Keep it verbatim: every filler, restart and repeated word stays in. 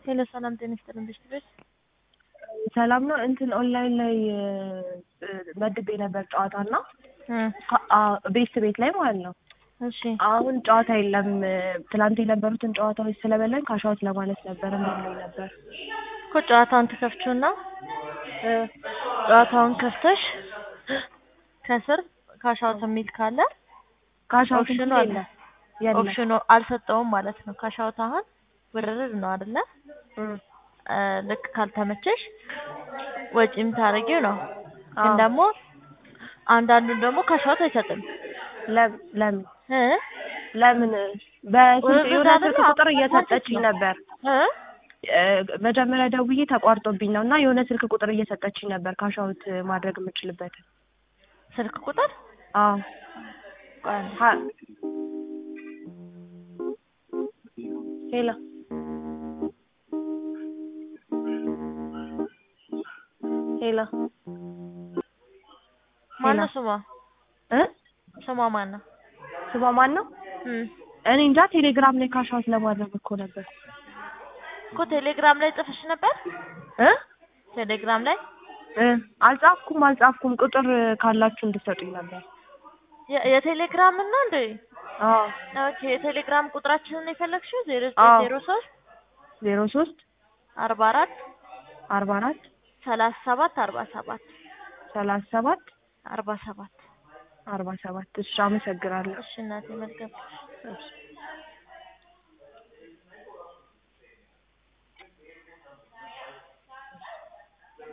ሄሎ ሰላም ጤና ይስጥልኝ ቤት ሰላም ነው እንትን ኦንላይን ላይ መድቤ ነበር ጨዋታና ቤት ቤት ላይ ማለት ነው። እሺ አሁን ጨዋታ የለም። ትላንት የነበሩትን ጨዋታዎች ስለበላን ካሻውት ለማለት ነበር እንደምን ነበር እኮ ጨዋታውን ተከፍቹና ጨዋታውን ከፍተሽ ከስር ካሻውት የሚል ካለ ካሻውት ኦፕሽኑ አለ። ኦፕሽኑ አልሰጠውም ማለት ነው። ካሻውት አሁን ውርርድ ነው አይደለ? ልክ ካልተመቸሽ ወጪም ታረጊው ነው። ግን ደግሞ አንዳንዱን ደግሞ ካሻውት አይሰጥም። ለምን ለምን እ ለምን በስንት የሆነ ስልክ ቁጥር እየሰጠችኝ ነበር እ መጀመሪያ ደውዬ ተቋርጦብኝ ነውና የሆነ ስልክ ቁጥር እየሰጠችኝ ነበር ካሻውት ማድረግ የምችልበት ስልክ ቁጥር አዎ ሄሎ ሄሎ ማነው ስሟ እ ስሟ ማነው ስሟ ማነው እኔ እንጃ ቴሌግራም ላይ ካሻውት ለማድረግ እኮ ነበር እኮ ቴሌግራም ላይ ጽፈሽ ነበር እ ቴሌግራም ላይ እ አልጻፍኩም አልጻፍኩም ቁጥር ካላችሁ እንድትሰጡኝ ነበር የቴሌግራም እና እንዴ አዎ ኦኬ የቴሌግራም ቁጥራችንን የፈለግሽው ዜሮ ዘጠኝ ዜሮ ሶስት ዜሮ ሶስት አርባ አራት አርባ አራት ሰላሳ ሰባት አርባ ሰባት ሰላሳ ሰባት አርባ ሰባት አርባ ሰባት እሺ አመሰግናለሁ። እሺ እናቴ መልካም